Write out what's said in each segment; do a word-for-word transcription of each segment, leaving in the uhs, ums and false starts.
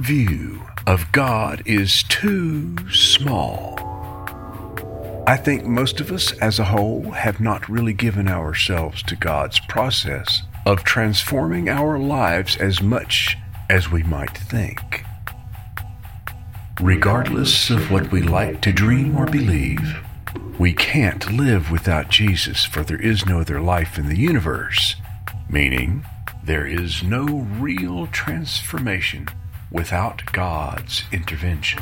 view of God is too small. I think most of us as a whole have not really given ourselves to God's process of transforming our lives as much as we might think. Regardless of what we like to dream or believe, we can't live without Jesus, for there is no other life in the universe, meaning there is no real transformation without God's intervention.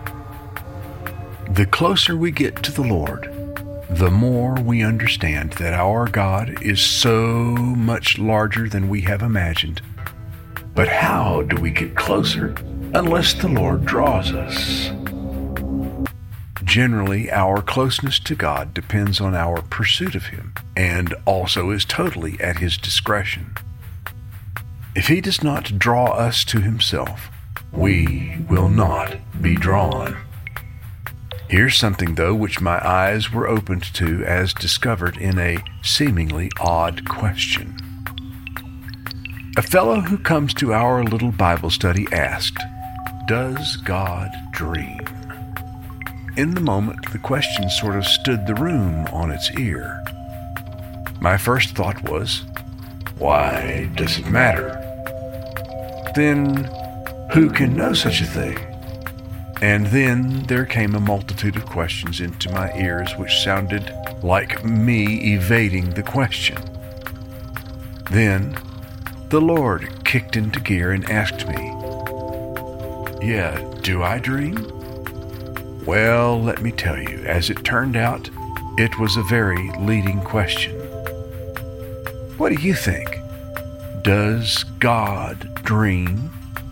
The closer we get to the Lord, the more we understand that our God is so much larger than we have imagined. But how do we get closer unless the Lord draws us? Generally, our closeness to God depends on our pursuit of Him, and also is totally at His discretion. If He does not draw us to Himself, we will not be drawn. Here's something, though, which my eyes were opened to as discovered in a seemingly odd question. A fellow who comes to our little Bible study asked, "Does God dream?" In the moment, the question sort of stood the room on its ear. My first thought was, why does it matter? Then, who can know such a thing? And then there came a multitude of questions into my ears which sounded like me evading the question. Then the Lord kicked into gear and asked me, "Yeah, do I dream?" Well, let me tell you, as it turned out, it was a very leading question. What do you think? Does God dream?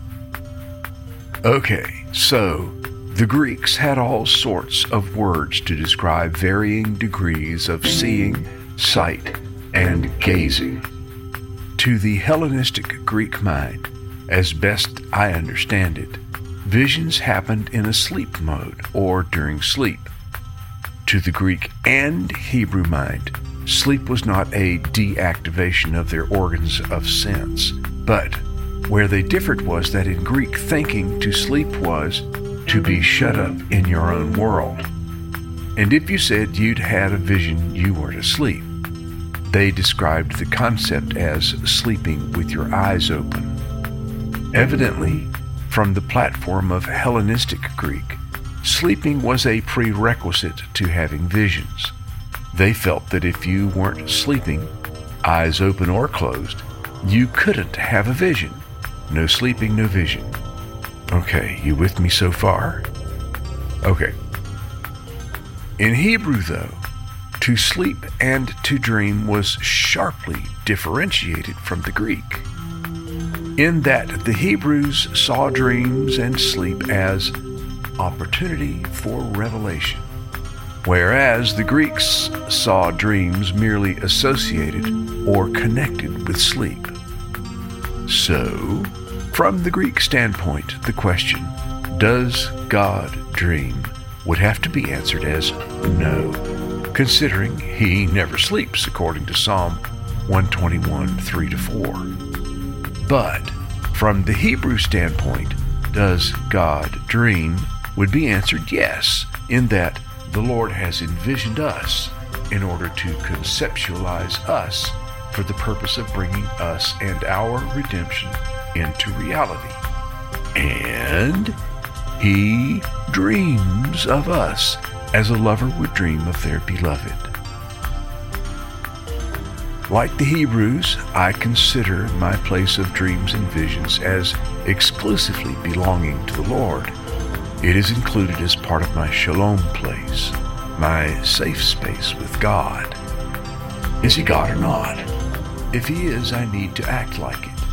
Okay, so the Greeks had all sorts of words to describe varying degrees of seeing, sight, and gazing. To the Hellenistic Greek mind, as best I understand it, visions happened in a sleep mode or during sleep. To the Greek and Hebrew mind, sleep was not a deactivation of their organs of sense, but where they differed was that in Greek thinking, to sleep was to be shut up in your own world. And if you said you'd had a vision, you were to sleep. They described the concept as sleeping with your eyes open. Evidently, from the platform of Hellenistic Greek, sleeping was a prerequisite to having visions. They felt that if you weren't sleeping, eyes open or closed, you couldn't have a vision. No sleeping, no vision. Okay, you with me so far? Okay. In Hebrew, though, to sleep and to dream was sharply differentiated from the Greek, in that the Hebrews saw dreams and sleep as opportunity for revelation, whereas the Greeks saw dreams merely associated or connected with sleep. So, from the Greek standpoint, the question, does God dream, would have to be answered as no, considering He never sleeps, according to Psalm one twenty-one, three to four. But from the Hebrew standpoint, does God dream, would be answered yes, in that the Lord has envisioned us in order to conceptualize us for the purpose of bringing us and our redemption into reality. And He dreams of us as a lover would dream of their beloved. Like the Hebrews, I consider my place of dreams and visions as exclusively belonging to the Lord. It is included as part of my shalom place, my safe space with God. Is He God or not? If He is, I need to act like it.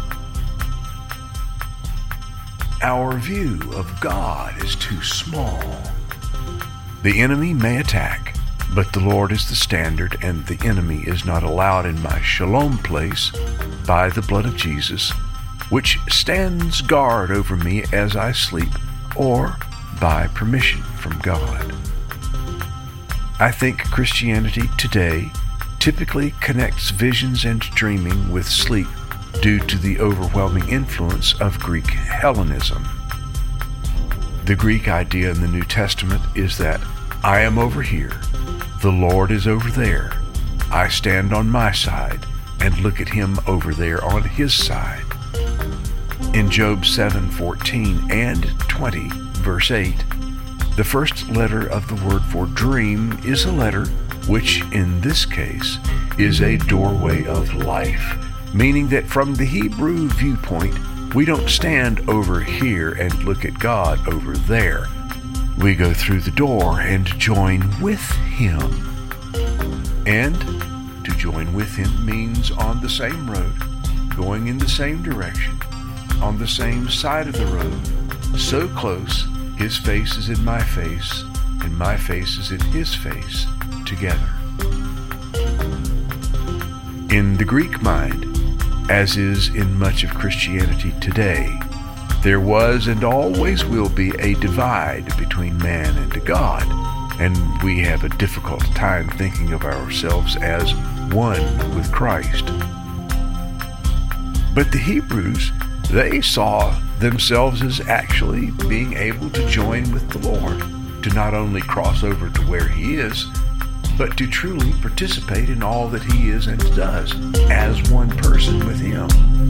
Our view of God is too small. The enemy may attack, but the Lord is the standard, and the enemy is not allowed in my shalom place by the blood of Jesus, which stands guard over me as I sleep, or by permission from God. I think Christianity today typically connects visions and dreaming with sleep due to the overwhelming influence of Greek Hellenism. The Greek idea in the New Testament is that I am over here, the Lord is over there. I stand on my side and look at him over there on his side. In Job seven fourteen and twenty, verse eight, the first letter of the word for dream is a letter which, in this case, is a doorway of life, meaning that from the Hebrew viewpoint, we don't stand over here and look at God over there. We go through the door and join with him. And to join with him means on the same road, going in the same direction, on the same side of the road, so close, his face is in my face, and my face is in his face, together. In the Greek mind, as is in much of Christianity today, there was and always will be a divide between man and God, and we have a difficult time thinking of ourselves as one with Christ. But the Hebrews, they saw themselves as actually being able to join with the Lord, to not only cross over to where he is, but to truly participate in all that he is and does as one person with him.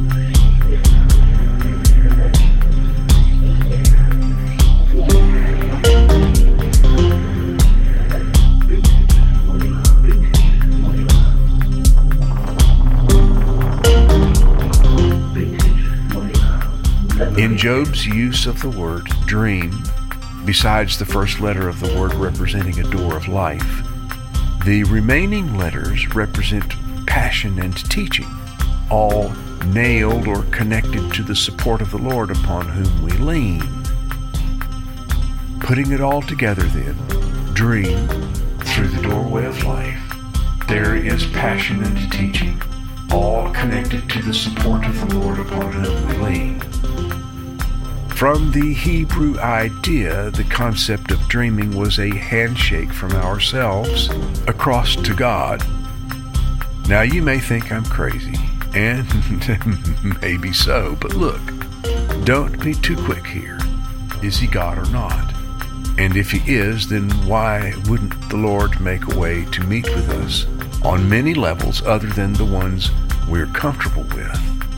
In Job's use of the word dream, besides the first letter of the word representing a door of life, the remaining letters represent passion and teaching, all nailed or connected to the support of the Lord upon whom we lean. Putting it all together then, dream, through the doorway of life, there is passion and teaching, all connected to the support of the Lord upon whom we lean. From the Hebrew idea, the concept of dreaming was a handshake from ourselves across to God. Now you may think I'm crazy, and maybe so, but look, don't be too quick here. Is he God or not? And if he is, then why wouldn't the Lord make a way to meet with us on many levels other than the ones we're comfortable with?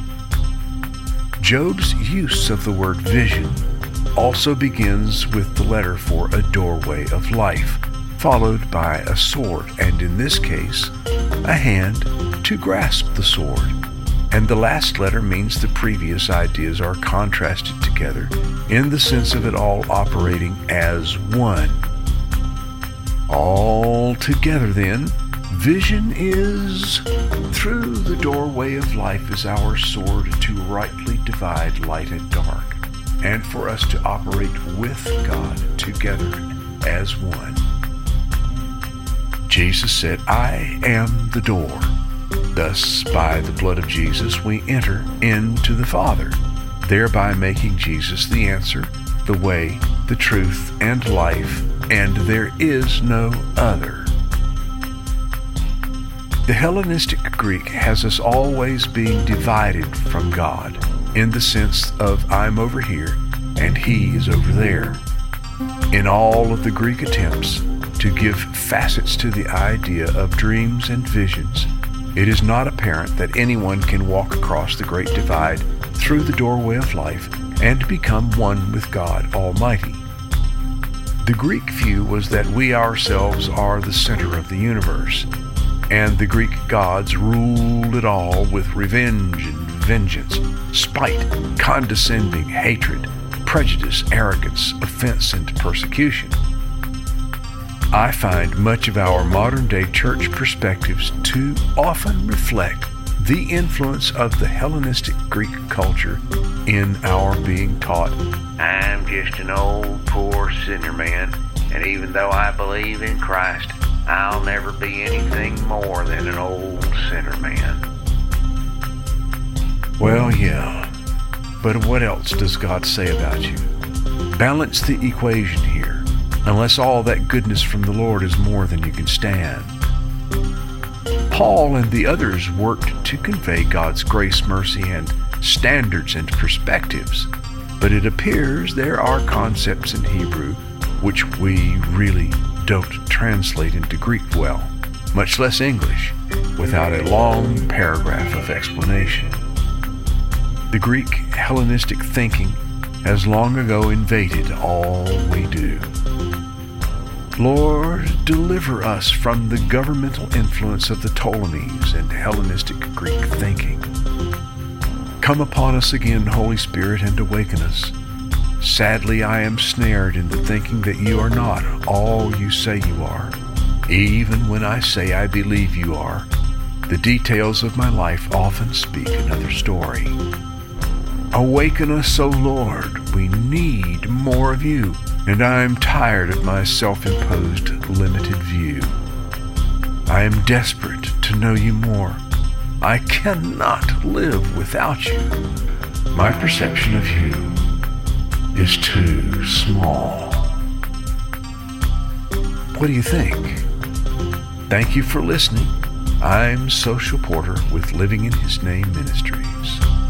Job's use of the word vision also begins with the letter for a doorway of life, followed by a sword, and in this case, a hand to grasp the sword. And the last letter means the previous ideas are contrasted together in the sense of it all operating as one. All together then, vision is, through the doorway of life is our sword to rightly divide light and dark, and for us to operate with God together as one. Jesus said, I am the door. Thus, by the blood of Jesus, we enter into the Father, thereby making Jesus the answer, the way, the truth, and life, and there is no other. The Hellenistic Greek has us always being divided from God, in the sense of I'm over here and he is over there. In all of the Greek attempts to give facets to the idea of dreams and visions, it is not apparent that anyone can walk across the great divide through the doorway of life and become one with God Almighty. The Greek view was that we ourselves are the center of the universe, and the Greek gods ruled it all with revenge and vengeance, spite, condescending, hatred, prejudice, arrogance, offense, and persecution. I find much of our modern-day church perspectives too often reflect the influence of the Hellenistic Greek culture in our being taught, I'm just an old, poor sinner man, and even though I believe in Christ, I'll never be anything more than an old sinner man. Well, yeah, but what else does God say about you? Balance the equation here, unless all that goodness from the Lord is more than you can stand. Paul and the others worked to convey God's grace, mercy, and standards and perspectives. but it appears there are concepts in Hebrew which we really don't translate into Greek well, much less English, without a long paragraph of explanation. The Greek Hellenistic thinking has long ago invaded all we do. Lord, deliver us from the governmental influence of the Ptolemies and Hellenistic Greek thinking. Come upon us again, Holy Spirit, and awaken us. Sadly, I am snared into thinking that you are not all you say you are. Even when I say I believe you are, the details of my life often speak another story. Awaken us, O Lord. We need more of you, and I am tired of my self-imposed limited view. I am desperate to know you more. I cannot live without you. My perception of you is too small. What do you think? Thank you for listening. I'm Social Porter with Living in His Name Ministries.